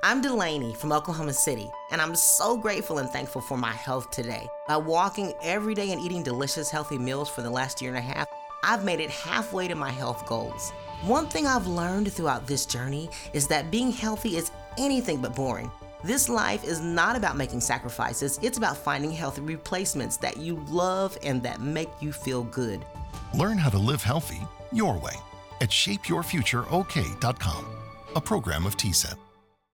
I'm Delaney from Oklahoma City, and I'm so grateful and thankful for my health today. By walking every day and eating delicious, healthy meals for the last year and a half, I've made it halfway to my health goals. One thing I've learned throughout this journey is that being healthy is anything but boring. This life is not about making sacrifices, it's about finding healthy replacements that you love and that make you feel good. Learn how to live healthy your way at shapeyourfutureok.com, a program of TSET.